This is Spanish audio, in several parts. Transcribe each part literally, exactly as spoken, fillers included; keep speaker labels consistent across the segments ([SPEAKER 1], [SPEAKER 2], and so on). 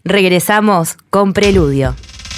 [SPEAKER 1] Regresamos con Preludio.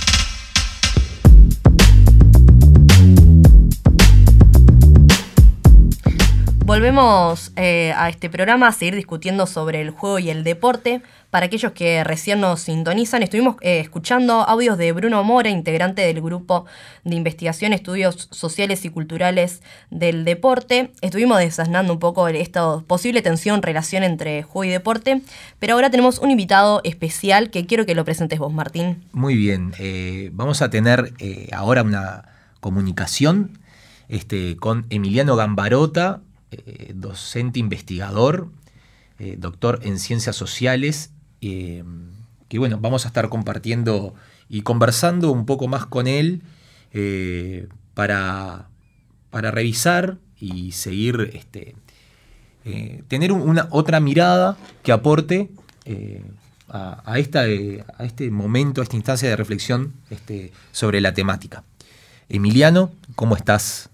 [SPEAKER 1] Volvemos eh, a este programa a seguir discutiendo sobre el juego y el deporte. Para aquellos que recién nos sintonizan, estuvimos eh, escuchando audios de Bruno Mora, integrante del Grupo de Investigación, Estudios Sociales y Culturales del Deporte. Estuvimos desasnando un poco esta posible tensión, relación entre juego y deporte, pero ahora tenemos un invitado especial que quiero que lo presentes vos, Martín.
[SPEAKER 2] Muy bien, eh, vamos a tener eh, ahora una comunicación este, con Emiliano Gambarota, eh, docente investigador, eh, doctor en Ciencias Sociales, eh, que bueno, vamos a estar compartiendo y conversando un poco más con él eh, para, para revisar y seguir, este, eh, tener una otra mirada que aporte eh, a, a, esta, eh, a este momento, a esta instancia de reflexión este, sobre la temática. Emiliano, ¿cómo estás?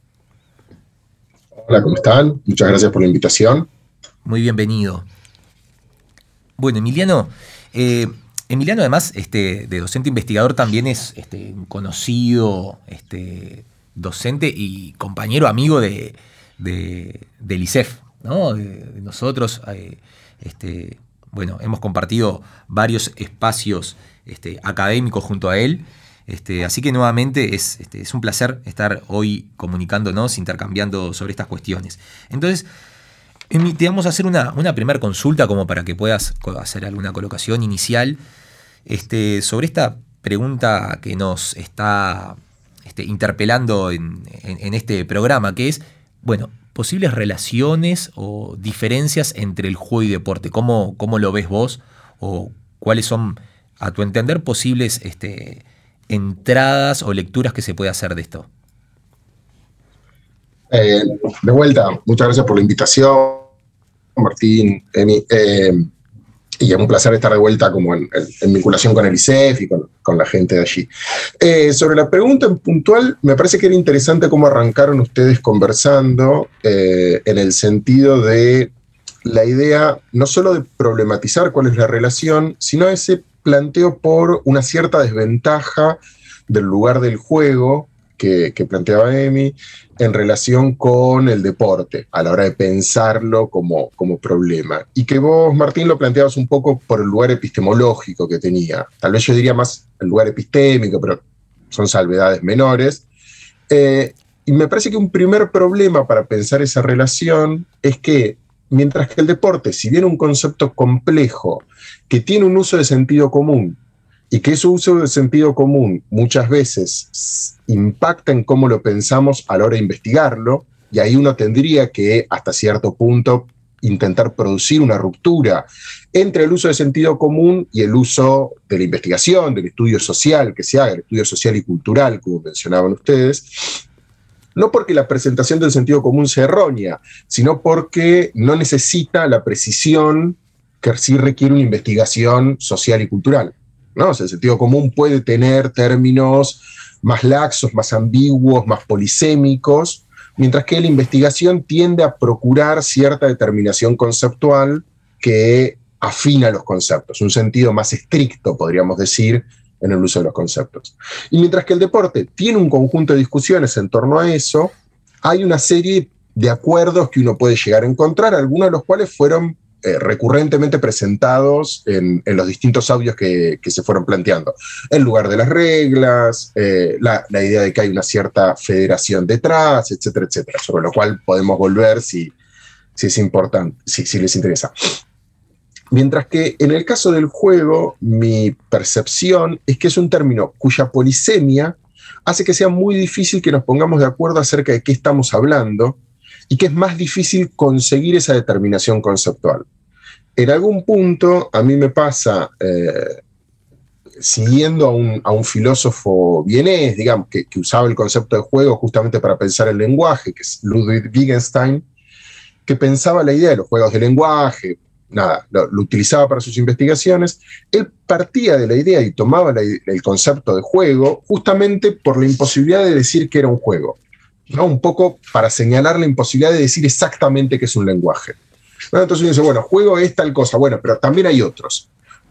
[SPEAKER 3] Hola, ¿cómo están? Muchas gracias por la invitación.
[SPEAKER 2] Muy bienvenido. Bueno, Emiliano, eh, Emiliano además este, de docente investigador también es este, un conocido este, docente y compañero amigo de, de, del I C E F, ¿no? De, de nosotros, eh, este, bueno, hemos compartido varios espacios este, académicos junto a él. Este, así que nuevamente es, este, es un placer estar hoy comunicándonos, intercambiando sobre estas cuestiones. Entonces, te vamos a hacer una, una primera consulta como para que puedas hacer alguna colocación inicial este, sobre esta pregunta que nos está este, interpelando en, en, en este programa, que es, bueno, posibles relaciones o diferencias entre el juego y deporte. ¿Cómo, cómo lo ves vos? ¿O cuáles son, a tu entender, posibles este, entradas o lecturas que se puede hacer de esto?
[SPEAKER 3] Eh, de vuelta, muchas gracias por la invitación, Martín, Emi, eh, y es un placer estar de vuelta como en, en, en vinculación con el I C E F y con, con la gente de allí. Eh, sobre la pregunta en puntual, me parece que era interesante cómo arrancaron ustedes conversando eh, en el sentido de la idea no solo de problematizar cuál es la relación, sino ese planteo por una cierta desventaja del lugar del juego que, que planteaba Emi en relación con el deporte, a la hora de pensarlo como, como problema. Y que vos, Martín, lo planteabas un poco por el lugar epistemológico que tenía. Tal vez yo diría más el lugar epistémico, pero son salvedades menores. Eh, y me parece que un primer problema para pensar esa relación es que, mientras que el deporte, si bien un concepto complejo, que tiene un uso de sentido común, y que ese uso de sentido común muchas veces impacta en cómo lo pensamos a la hora de investigarlo, y ahí uno tendría que, hasta cierto punto, intentar producir una ruptura entre el uso de sentido común y el uso de la investigación, del estudio social que se haga, el estudio social y cultural, como mencionaban ustedes, no porque la presentación del sentido común sea errónea, sino porque no necesita la precisión que sí requiere una investigación social y cultural, ¿no? O sea, el sentido común puede tener términos más laxos, más ambiguos, más polisémicos, mientras que la investigación tiende a procurar cierta determinación conceptual que afina los conceptos, un sentido más estricto, podríamos decir, en el uso de los conceptos. Y mientras que el deporte tiene un conjunto de discusiones en torno a eso, hay una serie de acuerdos que uno puede llegar a encontrar, algunos de los cuales fueron eh, recurrentemente presentados en, en los distintos audios que, que se fueron planteando. El lugar de las reglas, eh, la, la idea de que hay una cierta federación detrás, etcétera, etcétera, sobre lo cual podemos volver si, si es importante, si, si les interesa. Mientras que en el caso del juego, mi percepción es que es un término cuya polisemia hace que sea muy difícil que nos pongamos de acuerdo acerca de qué estamos hablando y que es más difícil conseguir esa determinación conceptual. En algún punto, a mí me pasa, eh, siguiendo a un, a un filósofo vienés, digamos, que, que usaba el concepto de juego justamente para pensar el lenguaje, que es Ludwig Wittgenstein, que pensaba la idea de los juegos de lenguaje, nada, lo, lo utilizaba para sus investigaciones. Él partía de la idea y tomaba la, el concepto de juego justamente por la imposibilidad de decir que era un juego, ¿no? Un poco para señalar la imposibilidad de decir exactamente qué es un lenguaje, ¿no? Entonces uno dice, bueno, juego es tal cosa, bueno, pero también hay otros.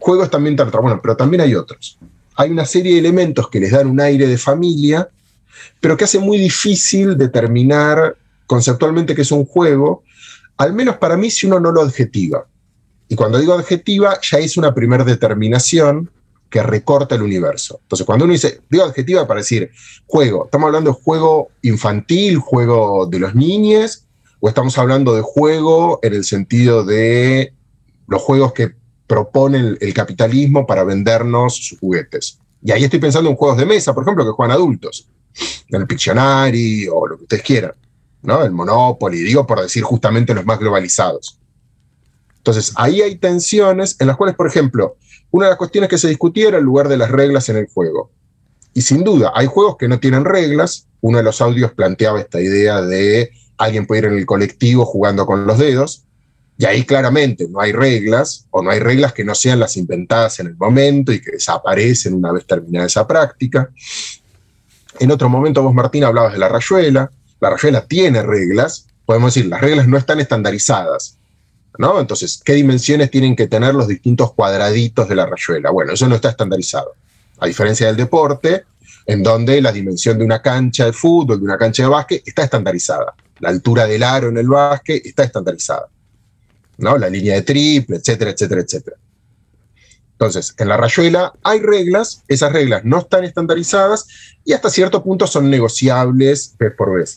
[SPEAKER 3] juego es también tan bueno, pero también hay otros. Hay una serie de elementos que les dan un aire de familia, pero que hace muy difícil determinar conceptualmente qué es un juego, al menos para mí si uno no lo adjetiva. Y cuando digo adjetiva, ya es una primera determinación que recorta el universo. Entonces, cuando uno dice, digo adjetiva para decir juego, ¿estamos hablando de juego infantil, juego de los niños, o estamos hablando de juego en el sentido de los juegos que propone el, el capitalismo para vendernos sus juguetes? Y ahí estoy pensando en juegos de mesa, por ejemplo, que juegan adultos, el Pictionary o lo que ustedes quieran, ¿no? El Monopoly, digo por decir justamente los más globalizados. Entonces, ahí hay tensiones en las cuales, por ejemplo, una de las cuestiones que se discutía era el lugar de las reglas en el juego. Y sin duda, hay juegos que no tienen reglas. Uno de los audios planteaba esta idea de alguien puede ir en el colectivo jugando con los dedos, y ahí claramente no hay reglas, o no hay reglas que no sean las inventadas en el momento y que desaparecen una vez terminada esa práctica. En otro momento vos, Martín, hablabas de la rayuela. La rayuela tiene reglas, podemos decir, las reglas no están estandarizadas, ¿no? Entonces, ¿qué dimensiones tienen que tener los distintos cuadraditos de la rayuela? Bueno, eso no está estandarizado. A diferencia del deporte, en donde la dimensión de una cancha de fútbol, de una cancha de básquet, está estandarizada. La altura del aro en el básquet está estandarizada, ¿no? La línea de triple, etcétera, etcétera, etcétera. Entonces, en la rayuela hay reglas, esas reglas no están estandarizadas y hasta cierto punto son negociables vez por vez.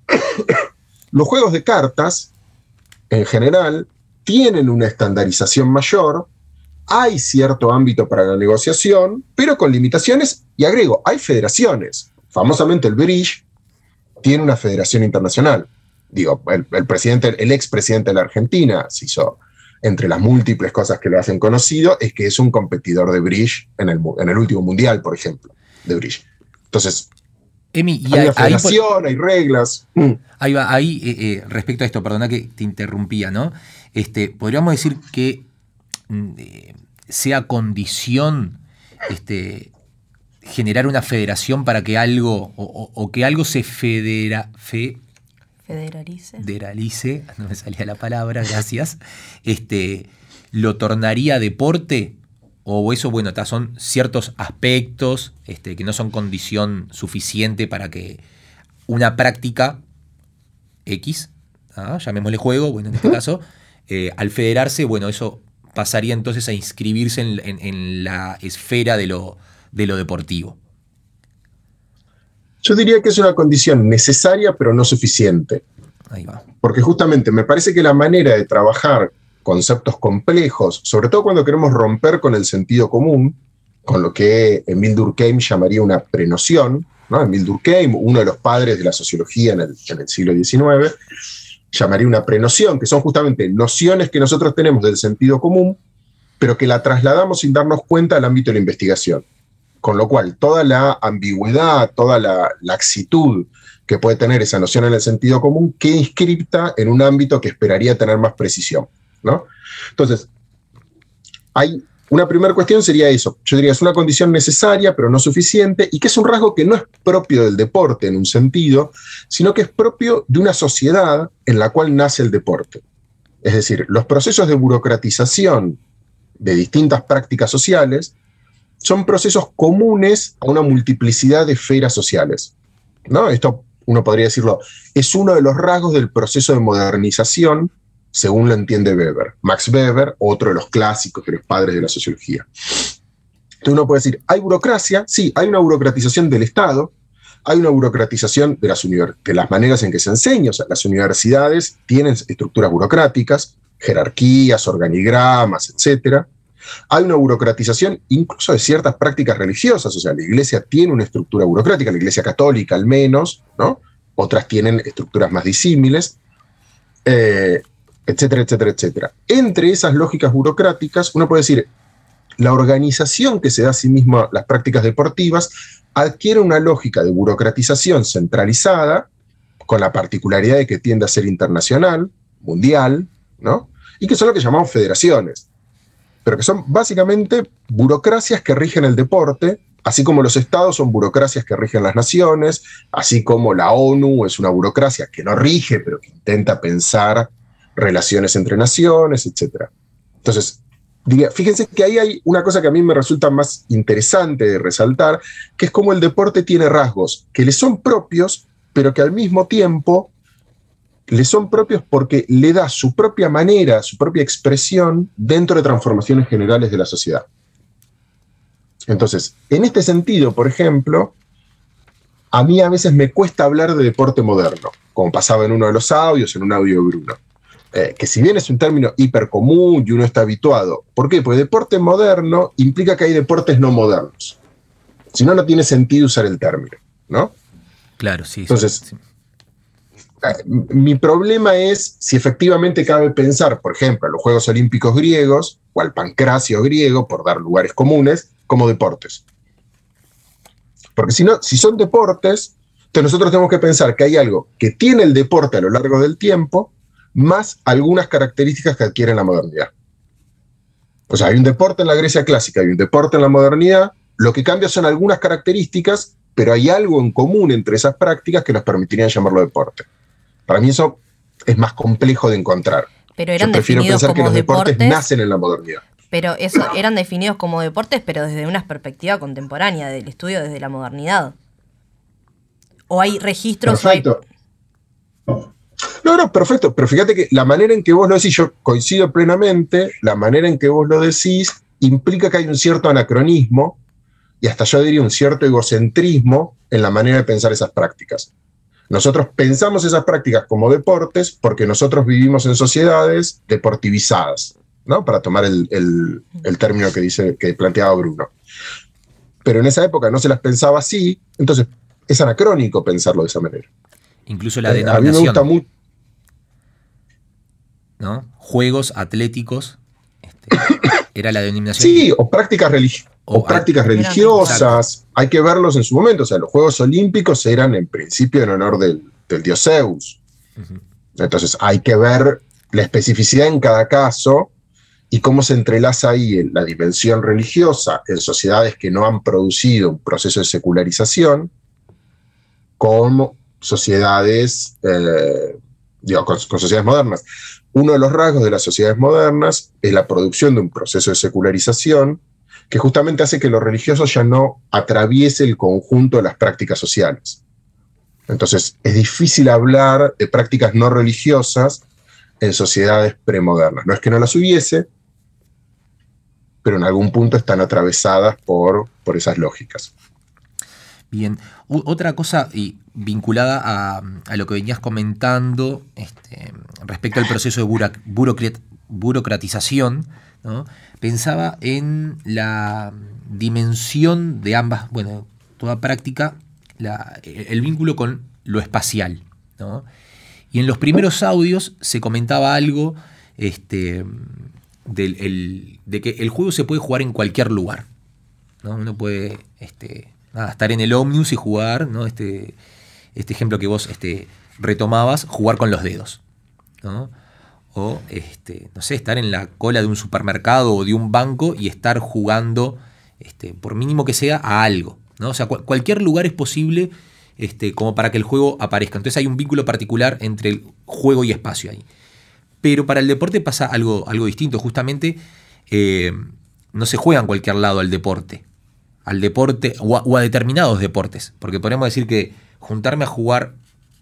[SPEAKER 3] Los juegos de cartas, en general, tienen una estandarización mayor, hay cierto ámbito para la negociación, pero con limitaciones, y agrego, hay federaciones. Famosamente el Bridge tiene una federación internacional. Digo, el, el presidente, el expresidente de la Argentina se hizo, entre las múltiples cosas que lo hacen conocido, es que es un competidor de Bridge en el, en el último mundial, por ejemplo, de Bridge. Entonces,
[SPEAKER 2] Emi, y
[SPEAKER 3] hay
[SPEAKER 2] ahí,
[SPEAKER 3] una federación,
[SPEAKER 2] ahí,
[SPEAKER 3] hay reglas. Mm.
[SPEAKER 2] Ahí va, ahí, eh, eh, respecto a esto, perdona que te interrumpía, ¿no? Este, podríamos decir que eh, sea condición este, generar una federación para que algo, o, o, o que algo se federa, fe,
[SPEAKER 1] Federalice.
[SPEAKER 2] federalice, no me salía la palabra, gracias, este, lo tornaría deporte, o eso, bueno, ta, son ciertos aspectos este, que no son condición suficiente para que una práctica X, ¿ah? llamémosle juego, bueno, en este caso, eh, al federarse, bueno, eso pasaría entonces a inscribirse en, en, en la esfera de lo, de lo deportivo.
[SPEAKER 3] Yo diría que es una condición necesaria, pero no suficiente.
[SPEAKER 2] Ahí va.
[SPEAKER 3] Porque justamente me parece que la manera de trabajar conceptos complejos, sobre todo cuando queremos romper con el sentido común, con lo que Emile Durkheim llamaría una prenoción, ¿no? Emile Durkheim, uno de los padres de la sociología en el, en el siglo diecinueve, llamaría una prenoción, que son justamente nociones que nosotros tenemos del sentido común, pero que la trasladamos sin darnos cuenta al ámbito de la investigación. Con lo cual, toda la ambigüedad, toda la laxitud que puede tener esa noción en el sentido común queda inscripta en un ámbito que esperaría tener más precisión, ¿no? Entonces, hay una primera cuestión sería eso. Yo diría, es una condición necesaria, pero no suficiente, y que es un rasgo que no es propio del deporte en un sentido, sino que es propio de una sociedad en la cual nace el deporte. Es decir, los procesos de burocratización de distintas prácticas sociales son procesos comunes a una multiplicidad de esferas sociales, ¿no? Esto, uno podría decirlo, es uno de los rasgos del proceso de modernización, según lo entiende Weber. Max Weber, otro de los clásicos, de los padres de la sociología. Entonces uno puede decir, ¿hay burocracia? Sí, hay una burocratización del Estado, hay una burocratización de las, de las maneras en que se enseña. O sea, las universidades tienen estructuras burocráticas, jerarquías, organigramas, etcétera. Hay una burocratización incluso de ciertas prácticas religiosas, o sea, la iglesia tiene una estructura burocrática, la iglesia católica al menos, ¿no? Otras tienen estructuras más disímiles, eh, etcétera, etcétera, etcétera. Entre esas lógicas burocráticas, uno puede decir, la organización que se da a sí misma las prácticas deportivas adquiere una lógica de burocratización centralizada, con la particularidad de que tiende a ser internacional, mundial, ¿no? Y que son lo que llamamos federaciones, pero que son básicamente burocracias que rigen el deporte, así como los estados son burocracias que rigen las naciones, así como la ONU es una burocracia que no rige, pero que intenta pensar relaciones entre naciones, etcétera. Entonces, diga, fíjense que ahí hay una cosa que a mí me resulta más interesante de resaltar, que es cómo el deporte tiene rasgos que le son propios, pero que al mismo tiempo le son propios porque le da su propia manera, su propia expresión dentro de transformaciones generales de la sociedad. Entonces, en este sentido, por ejemplo, a mí a veces me cuesta hablar de deporte moderno, como pasaba en uno de los audios, en un audio de Bruno. Eh, que si bien es un término hiper común y uno está habituado. ¿Por qué? Porque deporte moderno implica que hay deportes no modernos. Si no, no tiene sentido usar el término, ¿no?
[SPEAKER 2] Claro, sí.
[SPEAKER 3] Entonces,
[SPEAKER 2] sí.
[SPEAKER 3] Eh, mi problema es si efectivamente cabe pensar, por ejemplo, a los Juegos Olímpicos griegos o al pancracio griego, por dar lugares comunes, como deportes. Porque si no, si son deportes, entonces nosotros tenemos que pensar que hay algo que tiene el deporte a lo largo del tiempo, más algunas características que adquiere la modernidad. O sea, hay un deporte en la Grecia clásica, hay un deporte en la modernidad, lo que cambia son algunas características, pero hay algo en común entre esas prácticas que nos permitirían llamarlo deporte. Para mí eso es más complejo de encontrar.
[SPEAKER 1] Pero eran
[SPEAKER 3] Yo prefiero
[SPEAKER 1] definidos
[SPEAKER 3] pensar que
[SPEAKER 1] como
[SPEAKER 3] los deportes,
[SPEAKER 1] deportes,
[SPEAKER 3] nacen en la modernidad.
[SPEAKER 1] Pero eso eran definidos como deportes, pero desde una perspectiva contemporánea, del estudio desde la modernidad. ¿O hay registros?
[SPEAKER 3] Perfecto.
[SPEAKER 1] O hay...
[SPEAKER 3] No, no, perfecto, pero fíjate que la manera en que vos lo decís, yo coincido plenamente, la manera en que vos lo decís implica que hay un cierto anacronismo y hasta yo diría un cierto egocentrismo en la manera de pensar esas prácticas. Nosotros pensamos esas prácticas como deportes porque nosotros vivimos en sociedades deportivizadas, ¿no? Para tomar el, el, el término que, dice, que planteaba Bruno. Pero en esa época no se las pensaba así, entonces es anacrónico pensarlo de esa manera.
[SPEAKER 2] Incluso la
[SPEAKER 3] Eh,
[SPEAKER 2] denominación.
[SPEAKER 3] a mí me gusta mucho.
[SPEAKER 2] ¿No? Juegos atléticos. Este, era la denominación.
[SPEAKER 3] Sí, o prácticas, religi o, o prácticas religiosas. Exacto. Hay que verlos en su momento. O sea, los Juegos Olímpicos eran en principio en honor del, del dios Zeus. Uh-huh. Entonces hay que ver la especificidad en cada caso y cómo se entrelaza ahí la dimensión religiosa en sociedades que no han producido un proceso de secularización con sociedades, eh, digo, con, con sociedades modernas. Uno de los rasgos de las sociedades modernas es la producción de un proceso de secularización que justamente hace que lo religioso ya no atraviese el conjunto de las prácticas sociales. Entonces, es difícil hablar de prácticas no religiosas en sociedades premodernas. No es que no las hubiese, pero en algún punto están atravesadas por, por esas lógicas.
[SPEAKER 2] Bien, U- otra cosa y vinculada a, a lo que venías comentando este, respecto al proceso de buro- burocrat- burocratización, ¿no? Pensaba en la dimensión de ambas, bueno, toda práctica, la, el vínculo con lo espacial, ¿no? Y en los primeros audios se comentaba algo este, del, el, de que el juego se puede jugar en cualquier lugar, ¿no? Uno puede... Este, Nada, estar en el ómnibus y jugar, ¿no? Este, este ejemplo que vos este, retomabas, jugar con los dedos, ¿no? O, este, no sé, estar en la cola de un supermercado o de un banco y estar jugando, este, por mínimo que sea, a algo, ¿no? O sea, cu- cualquier lugar es posible este, como para que el juego aparezca. Entonces hay un vínculo particular entre el juego y espacio ahí. Pero para el deporte pasa algo, algo distinto. Justamente eh, no se juega en cualquier lado al deporte. al deporte o a, o a determinados deportes, porque podemos decir que juntarme a jugar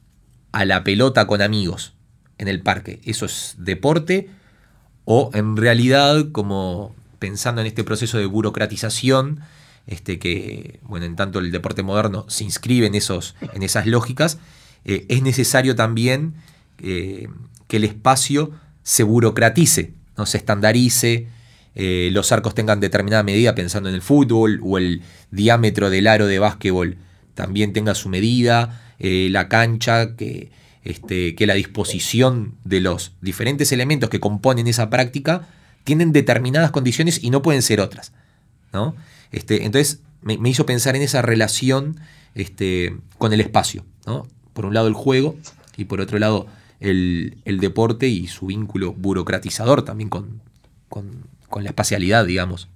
[SPEAKER 2] a la pelota con amigos en el parque, eso es deporte, o en realidad, como pensando en este proceso de burocratización, este que, bueno, en tanto el deporte moderno se inscribe en, esos, en esas lógicas, eh, es necesario también eh, que el espacio se burocratice, ¿no? Se estandarice, Eh, los arcos tengan determinada medida, pensando en el fútbol, o el diámetro del aro de básquetbol también tenga su medida, eh, la cancha, que, este, que la disposición de los diferentes elementos que componen esa práctica tienen determinadas condiciones y no pueden ser otras, ¿no? Este, entonces me, me hizo pensar en esa relación este, con el espacio, ¿no? Por un lado el juego y por otro lado el, el deporte y su vínculo burocratizador también con... con con la espacialidad, digamos.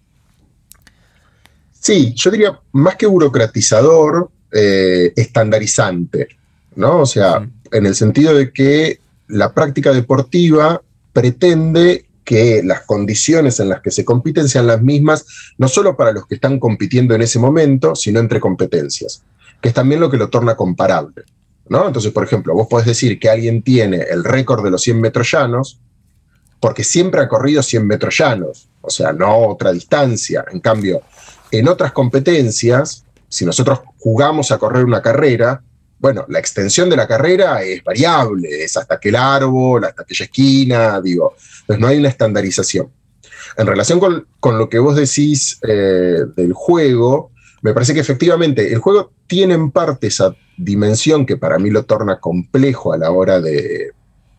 [SPEAKER 3] Sí, yo diría, más que burocratizador, eh, estandarizante, ¿no? O sea, sí. En el sentido de que la práctica deportiva pretende que las condiciones en las que se compiten sean las mismas, no solo para los que están compitiendo en ese momento, sino entre competencias, que es también lo que lo torna comparable, ¿no? Entonces, por ejemplo, vos podés decir que alguien tiene el récord de los cien metros llanos porque siempre ha corrido cien metros llanos, o sea, no otra distancia. En cambio, en otras competencias, si nosotros jugamos a correr una carrera, bueno, la extensión de la carrera es variable, es hasta aquel árbol, hasta aquella esquina, digo, entonces no hay una estandarización. En relación con, con lo que vos decís eh, del juego, me parece que efectivamente el juego tiene en parte esa dimensión que para mí lo torna complejo a la hora de,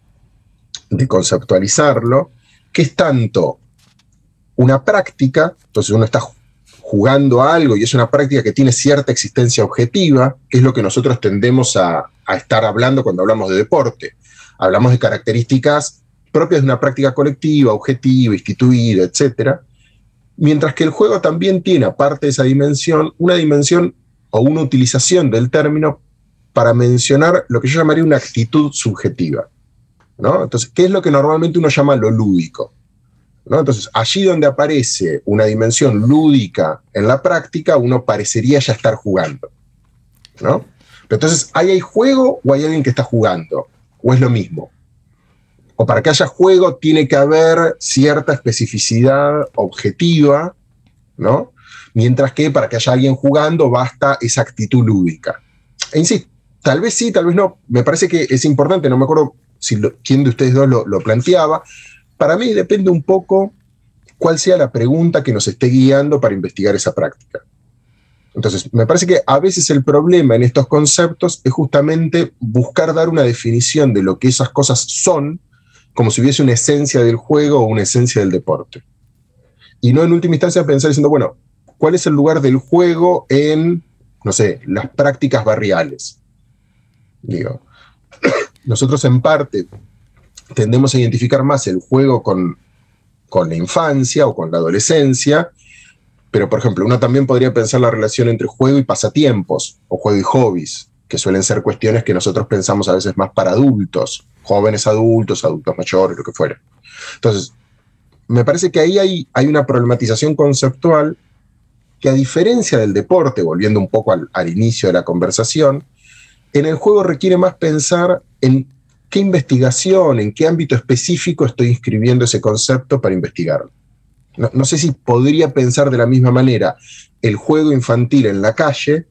[SPEAKER 3] de conceptualizarlo, que es tanto una práctica, entonces uno está jugando a algo y es una práctica que tiene cierta existencia objetiva, que es lo que nosotros tendemos a, a estar hablando cuando hablamos de deporte. Hablamos de características propias de una práctica colectiva, objetiva, instituida, etcétera. Mientras que el juego también tiene, aparte de esa dimensión, una dimensión o una utilización del término para mencionar lo que yo llamaría una actitud subjetiva, ¿no? Entonces, ¿qué es lo que normalmente uno llama lo lúdico? ¿No? Entonces, allí donde aparece una dimensión lúdica en la práctica, uno parecería ya estar jugando, ¿no? Pero entonces, ¿ahí hay juego o hay alguien que está jugando? ¿O es lo mismo? O para que haya juego tiene que haber cierta especificidad objetiva, ¿no? Mientras que para que haya alguien jugando basta esa actitud lúdica. E insisto, tal vez sí, tal vez no. Me parece que es importante, no me acuerdo si lo, quién de ustedes dos lo, lo planteaba. Para mí depende un poco cuál sea la pregunta que nos esté guiando para investigar esa práctica. Entonces, me parece que a veces el problema en estos conceptos es justamente buscar dar una definición de lo que esas cosas son, como si hubiese una esencia del juego o una esencia del deporte. Y no en última instancia pensar diciendo, bueno, ¿cuál es el lugar del juego en, no sé, las prácticas barriales? Digo, nosotros en parte tendemos a identificar más el juego con, con la infancia o con la adolescencia, pero por ejemplo, uno también podría pensar la relación entre juego y pasatiempos, o juego y hobbies, que suelen ser cuestiones que nosotros pensamos a veces más para adultos, jóvenes adultos, adultos mayores, lo que fuera. Entonces, me parece que ahí hay, hay una problematización conceptual que, a diferencia del deporte, volviendo un poco al, al inicio de la conversación, en el juego requiere más pensar en qué investigación, en qué ámbito específico estoy inscribiendo ese concepto para investigarlo. No, no sé si podría pensar de la misma manera el juego infantil en la calle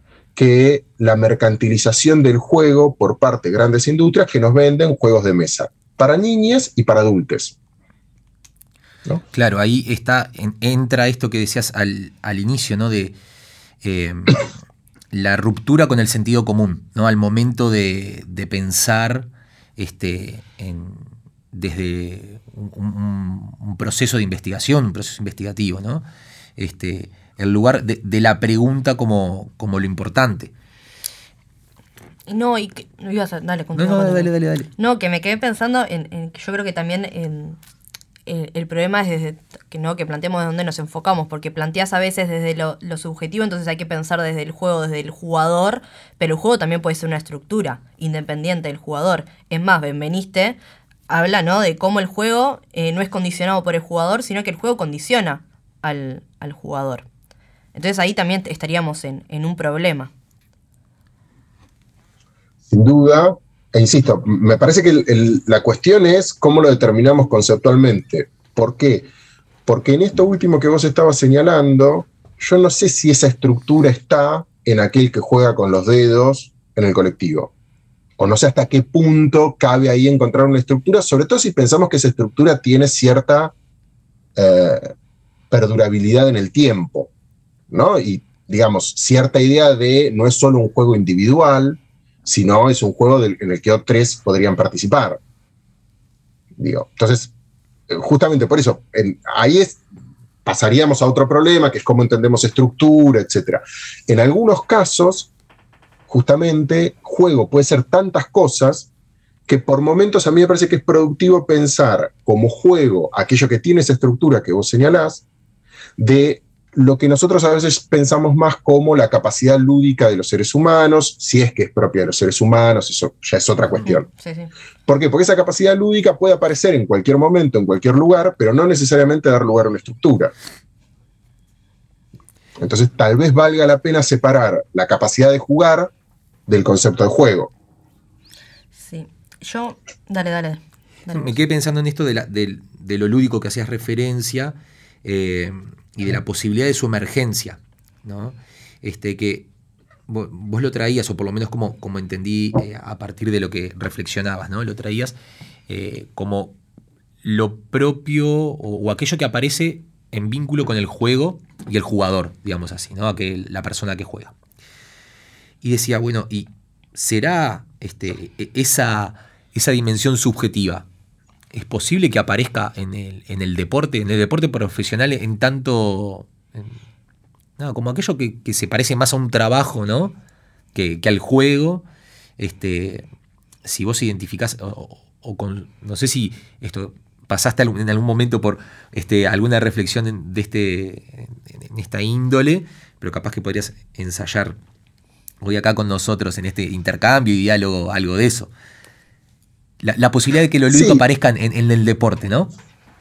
[SPEAKER 3] que la mercantilización del juego por parte de grandes industrias que nos venden juegos de mesa para niñas y para adultos, ¿no?
[SPEAKER 2] Claro, ahí está, en, entra esto que decías al, al inicio, ¿no? De eh, la ruptura con el sentido común, ¿no? Al momento de, de pensar este, en, desde un, un, un proceso de investigación, un proceso investigativo, ¿no? Este, el lugar de, de la pregunta como, como lo importante.
[SPEAKER 1] No, y que, no ibas a, dale,
[SPEAKER 2] no, no, dale, dale, dale.
[SPEAKER 1] No, que me quedé pensando en, en que yo creo que también en, en, el problema es desde que no que planteemos de dónde nos enfocamos, porque planteas a veces desde lo, lo subjetivo, entonces hay que pensar desde el juego, desde el jugador, pero el juego también puede ser una estructura independiente del jugador. Es más, Benveniste habla, ¿no?, de cómo el juego eh, no es condicionado por el jugador, sino que el juego condiciona al, al jugador. Entonces ahí también estaríamos en, en un problema.
[SPEAKER 3] Sin duda, e insisto, me parece que el, el, la cuestión es cómo lo determinamos conceptualmente. ¿Por qué? Porque en esto último que vos estabas señalando, yo no sé si esa estructura está en aquel que juega con los dedos en el colectivo. O no sé hasta qué punto cabe ahí encontrar una estructura, sobre todo si pensamos que esa estructura tiene cierta eh, perdurabilidad en el tiempo, ¿no? Y, digamos, cierta idea de no es solo un juego individual, sino es un juego del, en el que otros podrían participar. Digo, entonces, justamente por eso, en, ahí es, pasaríamos a otro problema, que es cómo entendemos estructura, etcétera. En algunos casos, justamente, juego puede ser tantas cosas que por momentos a mí me parece que es productivo pensar como juego aquello que tiene esa estructura que vos señalás, de lo que nosotros a veces pensamos más como la capacidad lúdica de los seres humanos, si es que es propia de los seres humanos, eso ya es otra cuestión.
[SPEAKER 1] Sí, sí.
[SPEAKER 3] ¿Por qué? Porque esa capacidad lúdica puede aparecer en cualquier momento, en cualquier lugar, pero no necesariamente dar lugar a una estructura. Entonces, tal vez valga la pena separar la capacidad de jugar del concepto de juego.
[SPEAKER 1] Sí. Yo, dale, dale. dale.
[SPEAKER 2] Me quedé pensando en esto de, la, de, de lo lúdico que hacías referencia eh, y de la posibilidad de su emergencia, ¿no? Este, que vos, vos lo traías, o por lo menos como, como entendí eh, a partir de lo que reflexionabas, ¿no? Lo traías eh, como lo propio o, o aquello que aparece en vínculo con el juego y el jugador, digamos así, ¿no? Aquel, la persona que juega. Y decía, bueno, ¿y será este, esa, esa dimensión subjetiva? ¿Es posible que aparezca en el, en el deporte, en el deporte profesional, en tanto, en, no, como aquello que, que se parece más a un trabajo, ¿no? que, que al juego? Este, si vos identificás, o, o con, no sé si esto pasaste en algún momento por este, alguna reflexión de este, en esta índole, pero capaz que podrías ensayar hoy acá con nosotros en este intercambio y diálogo algo de eso. La, la posibilidad de que lo lúdico sí. aparezca en, en el deporte, ¿no?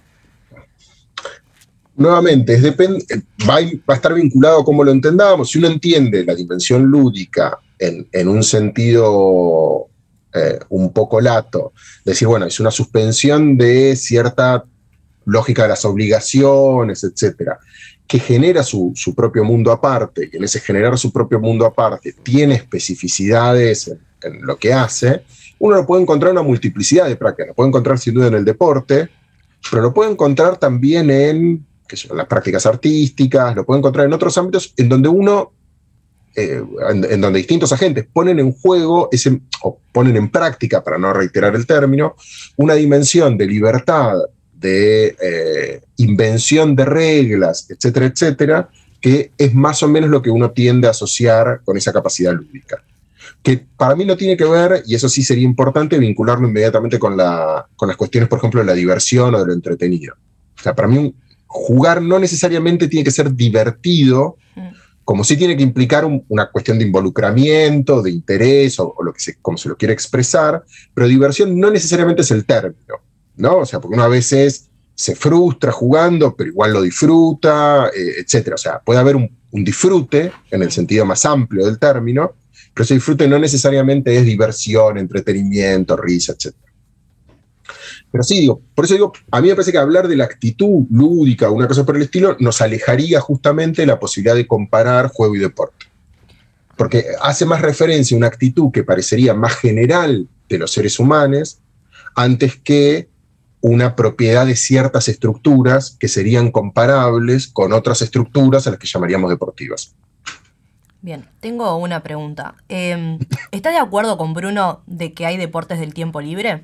[SPEAKER 3] Nuevamente, es depend, va, a, va a estar vinculado a cómo lo entendamos. Si uno entiende la dimensión lúdica en, en un sentido eh, un poco lato, decir, bueno, es una suspensión de cierta lógica de las obligaciones, etcétera, que genera su, su propio mundo aparte, y en ese generar su propio mundo aparte tiene especificidades en, en lo que hace, uno lo puede encontrar en una multiplicidad de prácticas, lo puede encontrar sin duda en el deporte, pero lo puede encontrar también en, qué sé yo, las prácticas artísticas, lo puede encontrar en otros ámbitos en donde uno, eh, en, en donde distintos agentes ponen en juego, ese, o ponen en práctica, para no reiterar el término, una dimensión de libertad, de eh, invención de reglas, etcétera, etcétera, que es más o menos lo que uno tiende a asociar con esa capacidad lúdica. Que para mí no tiene que ver, y eso sí sería importante, vincularlo inmediatamente con, la, con las cuestiones, por ejemplo, de la diversión o de lo entretenido. O sea, para mí jugar no necesariamente tiene que ser divertido, como sí tiene que implicar un, una cuestión de involucramiento, de interés, o, o lo que se, como se lo quiere expresar, pero diversión no necesariamente es el término, ¿no? O sea, porque uno a veces se frustra jugando, pero igual lo disfruta, eh, etcétera. O sea, puede haber un, un disfrute en el sentido más amplio del término, pero ese disfrute no necesariamente es diversión, entretenimiento, risa, etcétera. Pero sí, digo, por eso digo, a mí me parece que hablar de la actitud lúdica o una cosa por el estilo nos alejaría justamente de la posibilidad de comparar juego y deporte. Porque hace más referencia a una actitud que parecería más general de los seres humanos antes que una propiedad de ciertas estructuras que serían comparables con otras estructuras a las que llamaríamos deportivas.
[SPEAKER 1] Bien, tengo una pregunta. Eh, ¿Estás de acuerdo con Bruno de que hay deportes del tiempo libre?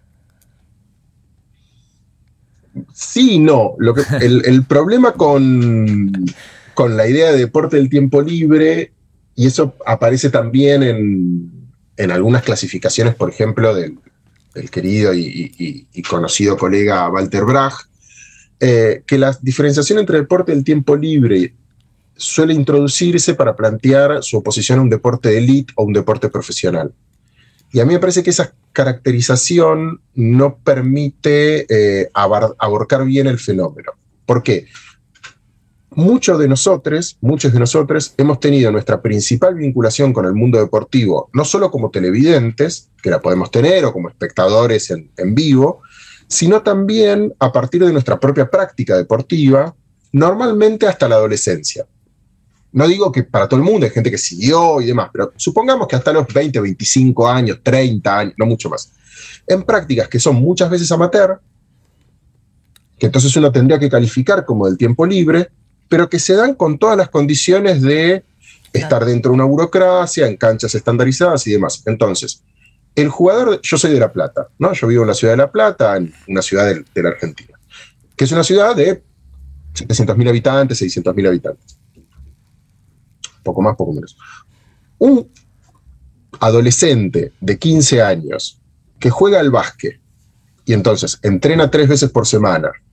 [SPEAKER 3] Sí, no. Lo que, el, el problema con, con la idea de deporte del tiempo libre, y eso aparece también en, en algunas clasificaciones, por ejemplo, del, del querido y, y, y conocido colega Walter Brach, eh, que la diferenciación entre deporte del tiempo libre suele introducirse para plantear su oposición a un deporte de élite o un deporte profesional. Y a mí me parece que esa caracterización no permite eh, abar, abarcar bien el fenómeno. ¿Por qué? Muchos de nosotros, muchos de nosotros hemos tenido nuestra principal vinculación con el mundo deportivo, no solo como televidentes, que la podemos tener, o como espectadores en, en vivo, sino también a partir de nuestra propia práctica deportiva, normalmente hasta la adolescencia. No digo que para todo el mundo, hay gente que siguió y demás, pero supongamos que hasta los veinte, veinticinco años, treinta años, no mucho más, en prácticas que son muchas veces amateur, que entonces uno tendría que calificar como del tiempo libre, pero que se dan con todas las condiciones de estar dentro de una burocracia, en canchas estandarizadas y demás. Entonces, el jugador, yo soy de La Plata, ¿no? Yo vivo en la ciudad de La Plata, en una ciudad de, de la Argentina, que es una ciudad de setecientos mil habitantes, seiscientos mil habitantes. Poco más, poco menos. Un adolescente de quince años que juega al básquet y entonces entrena tres veces por semana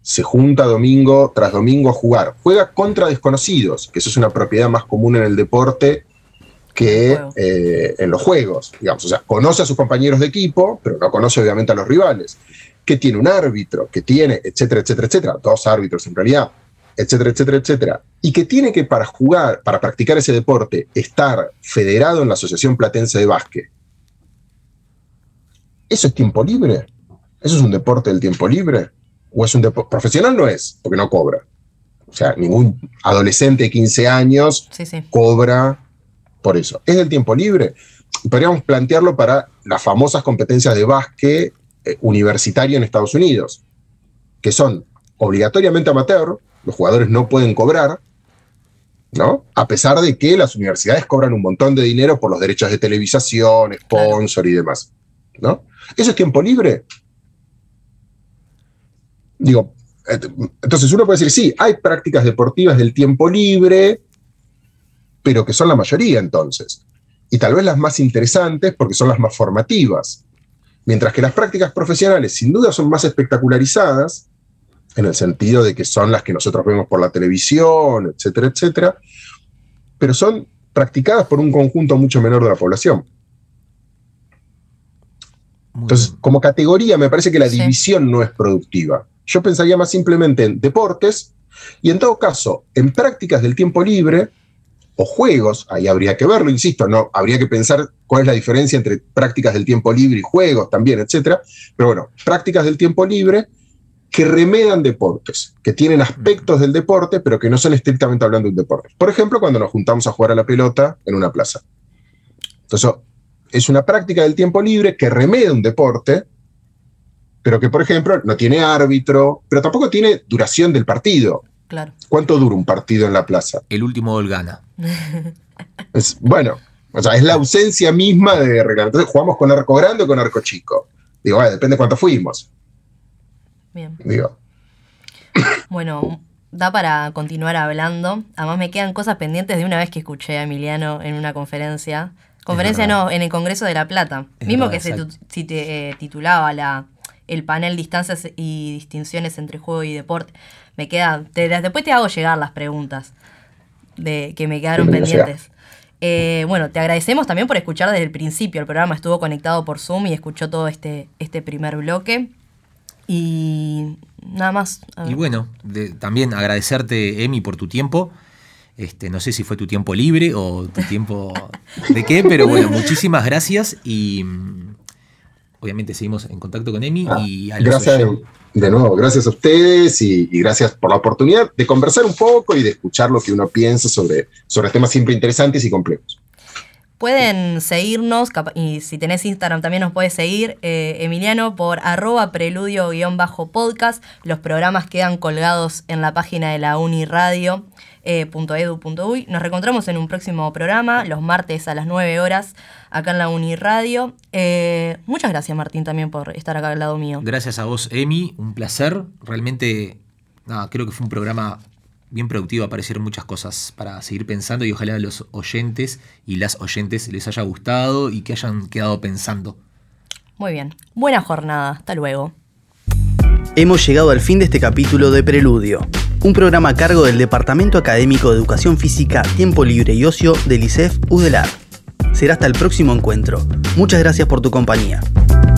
[SPEAKER 3] se junta domingo tras domingo a jugar. Juega contra desconocidos, que eso es una propiedad más común en el deporte que eh, en los juegos, digamos. O sea, conoce a sus compañeros de equipo, pero no conoce obviamente a los rivales. Que tiene un árbitro, que tiene, etcétera, etcétera, etcétera, dos árbitros en realidad, etcétera, etcétera, etcétera. Y que tiene que, para jugar, para practicar ese deporte, estar federado en la Asociación Platense de Básquet. ¿Eso es tiempo libre? ¿Eso es un deporte del tiempo libre? ¿O es un deporte profesional? No es, porque no cobra. O sea, ningún adolescente de quince años sí, sí. cobra por eso. ¿Es del tiempo libre? Podríamos plantearlo para las famosas competencias de básquet eh, universitario en Estados Unidos, que son obligatoriamente amateur, los jugadores no pueden cobrar, ¿no? A pesar de que las universidades cobran un montón de dinero por los derechos de televisación, sponsor claro. y demás, ¿no? ¿Eso es tiempo libre? Digo, entonces uno puede decir, sí, hay prácticas deportivas del tiempo libre, pero que son la mayoría entonces. Y tal vez las más interesantes porque son las más formativas. Mientras que las prácticas profesionales sin duda son más espectacularizadas, en el sentido de que son las que nosotros vemos por la televisión, etcétera, etcétera, pero son practicadas por un conjunto mucho menor de la población. Entonces, como categoría, me parece que la sí. división no es productiva. Yo pensaría más simplemente en deportes y, en todo caso, en prácticas del tiempo libre o juegos, ahí habría que verlo, insisto, no, habría que pensar cuál es la diferencia entre prácticas del tiempo libre y juegos también, etcétera. Pero bueno, prácticas del tiempo libre que remedan deportes, que tienen aspectos del deporte, pero que no son estrictamente hablando de un deporte. Por ejemplo, cuando nos juntamos a jugar a la pelota en una plaza. Entonces, es una práctica del tiempo libre que remeda un deporte, pero que, por ejemplo, no tiene árbitro, pero tampoco tiene duración del partido.
[SPEAKER 1] Claro.
[SPEAKER 3] ¿Cuánto dura un partido en la plaza?
[SPEAKER 2] El último gol gana.
[SPEAKER 3] Es, bueno, o sea, es la ausencia misma de reglas. Entonces, ¿jugamos con arco grande o con arco chico? Digo, bueno, depende de cuánto fuimos.
[SPEAKER 1] Bien.
[SPEAKER 3] Digo.
[SPEAKER 1] Bueno, da para continuar hablando. Además me quedan cosas pendientes de una vez que escuché a Emiliano en una conferencia. Conferencia no, en el Congreso de La Plata. Es Mismo verdad, que se, si te eh, titulaba la, el panel Distancias y Distinciones entre Juego y Deporte. Me queda, te, después te hago llegar las preguntas de que me quedaron pendientes. Eh, bueno, te agradecemos también por escuchar desde el principio. El programa estuvo conectado por Zoom y escuchó todo este, este primer bloque. Y nada más.
[SPEAKER 2] Y bueno, de, también agradecerte, Emi, por tu tiempo. Este, no sé si fue tu tiempo libre o tu tiempo de qué, pero bueno, muchísimas gracias y obviamente seguimos en contacto con Emi. Y a los
[SPEAKER 3] gracias de, de nuevo, gracias a ustedes y, y gracias por la oportunidad de conversar un poco y de escuchar lo que uno piensa sobre, sobre temas siempre interesantes y complejos.
[SPEAKER 1] Pueden seguirnos, y si tenés Instagram también nos puedes seguir, eh, Emiliano, por arroba preludio-podcast. Los programas quedan colgados en la página de la uniradio punto edu punto uy. Nos reencontramos en un próximo programa, los martes a las nueve horas, acá en la Uniradio. Eh, muchas gracias, Martín, también por estar acá al lado mío.
[SPEAKER 2] Gracias a vos, Emi, un placer. Realmente, nada, creo que fue un programa bien productivo, aparecieron muchas cosas para seguir pensando y ojalá a los oyentes y las oyentes les haya gustado y que hayan quedado pensando.
[SPEAKER 1] Muy bien, buena jornada, hasta luego.
[SPEAKER 4] Hemos llegado al fin de este capítulo de Preludio, un programa a cargo del Departamento Académico de Educación Física, Tiempo Libre y Ocio del ISEF U D E L A R. Será hasta el próximo encuentro. Muchas gracias por tu compañía.